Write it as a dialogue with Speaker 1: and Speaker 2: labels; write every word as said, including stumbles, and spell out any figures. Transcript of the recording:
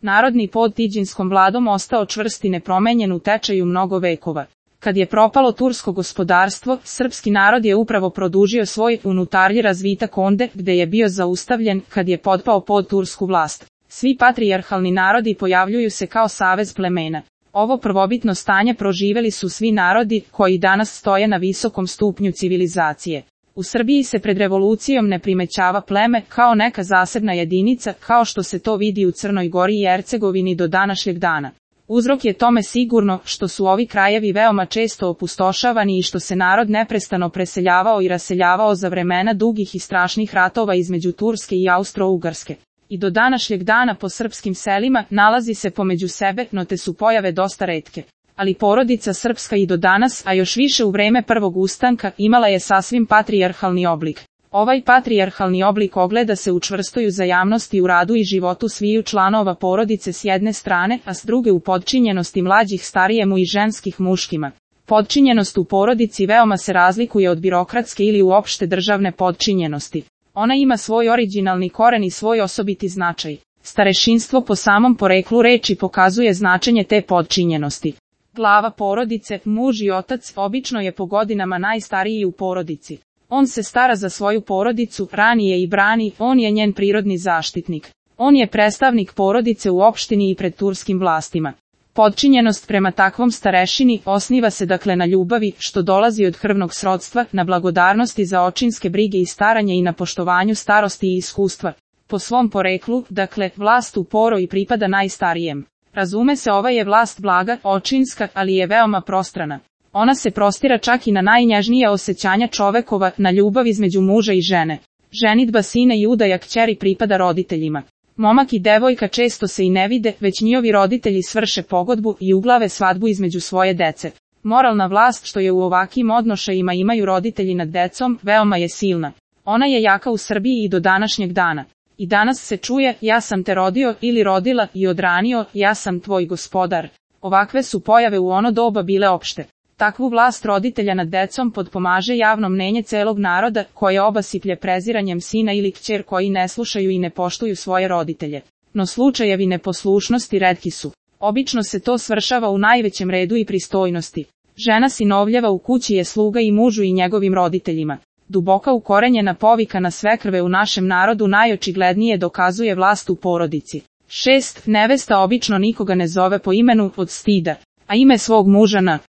Speaker 1: Narodni pod Tiđinskom vladom ostao čvrst i nepromenjen u tečaju mnogo vekova. Kad je propalo tursko gospodarstvo, srpski narod je upravo produžio svoj unutarnji razvitak onde gde je bio zaustavljen kad je potpao pod tursku vlast. Svi patrijarhalni narodi pojavljuju se kao savez plemena. Ovo prvobitno stanje proživeli su svi narodi koji danas stoje na visokom stupnju civilizacije. U Srbiji se pred revolucijom ne primećava pleme kao neka zasebna jedinica, kao što se to vidi u Crnoj Gori i Hercegovini do današnjeg dana. Uzrok je tome sigurno što su ovi krajevi veoma često opustošavani i što se narod neprestano preseljavao i raseljavao za vremena dugih i strašnih ratova između Turske i Austro-Ugarske. I do današnjeg dana po srpskim selima nalazi se pomeđu sebe, no te su pojave dosta retke. Ali porodica srpska i do danas, a još više u vreme prvog ustanka, imala je sasvim patrijarhalni oblik. Ovaj patrijarhalni oblik ogleda se u čvrstoj uzajamnosti u radu i životu sviju članova porodice s jedne strane, a s druge u podčinjenosti mlađih starijemu i ženskih muškima. Podčinjenost u porodici veoma se razlikuje od birokratske ili uopšte državne podčinjenosti. Ona ima svoj originalni koren i svoj osobiti značaj. Starešinstvo po samom poreklu reči pokazuje značenje te podčinjenosti. Glava porodice, muž i otac, obično je po godinama najstariji u porodici. On se stara za svoju porodicu, rani je i brani, on je njen prirodni zaštitnik. On je predstavnik porodice u opštini i pred turskim vlastima. Podčinjenost prema takvom starešini osniva se dakle na ljubavi, što dolazi od krvnog srodstva, na blagodarnosti za očinske brige i staranje i na poštovanju starosti i iskustva. Po svom poreklu, dakle, vlast u poroji pripada najstarijem. Razume se, ova je vlast blaga, očinska, ali je veoma prostrana. Ona se prostira čak i na najnježnija osjećanja čovekova, na ljubav između muža i žene. Ženidba sina i udaja kćeri pripada roditeljima. Momak i devojka često se i ne vide, već njihovi roditelji svrše pogodbu i uglave svadbu između svoje dece. Moralna vlast što je u ovakvim odnošajima imaju roditelji nad decom, veoma je silna. Ona je jaka u Srbiji i do današnjeg dana. I danas se čuje, ja sam te rodio ili rodila i odranio, ja sam tvoj gospodar. Ovakve su pojave u ono doba bile opšte. Takvu vlast roditelja nad decom potpomaže javno mnenje celog naroda, koje obasiplje preziranjem sina ili kćer koji ne slušaju i ne poštuju svoje roditelje. No slučajevi neposlušnosti retki su. Obično se to svršava u najvećem redu i pristojnosti. Žena sinovljeva u kući je sluga i mužu i njegovim roditeljima. Duboka ukorenjena povika na svekrve u našem narodu najočiglednije dokazuje vlast u porodici. šest. Nevesta obično nikoga ne zove po imenu od stida, a ime svog muža na